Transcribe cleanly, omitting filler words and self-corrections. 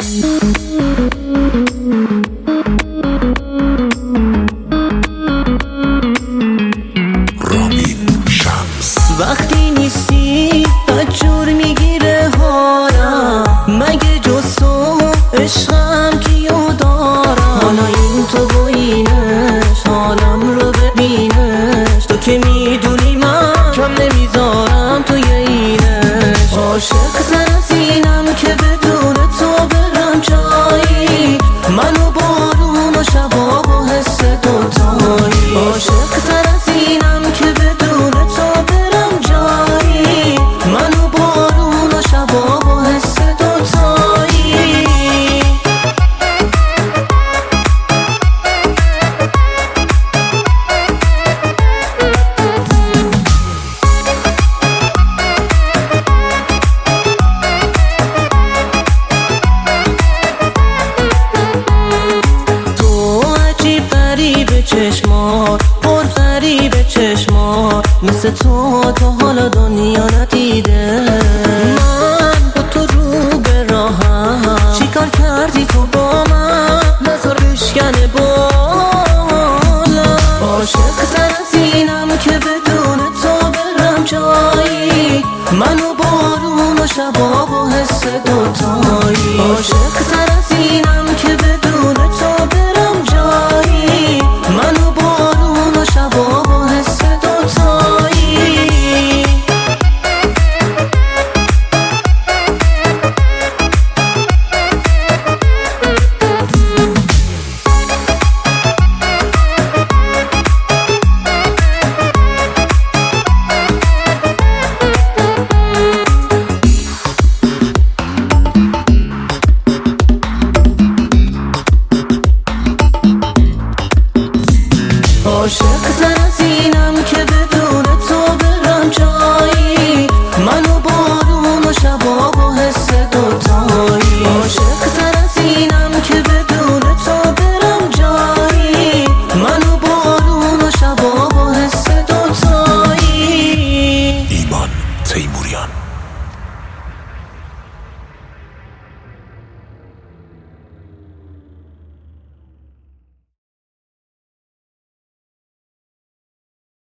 وقتی نیستی بدجور میگیره حالم، مگه جز تو عشقم کیو دارم؟ حالا این تو و اینش حالم رو ببینش، تو که میدونی من کم نمیذارم توی اینش. عاشق تر از اینم که بدون تو برم جایی، منو بارون و شباب و حس دوتایی. عاشق تر از اینم که بدون تو برم جایی، منو بارون و شباب و حس دوتایی. تو عجیب غریب چشمات، پر فریب چشمات، مثل تو حالا دنیا ندیده. من با تو رو به راهم، چیکار کردی تو با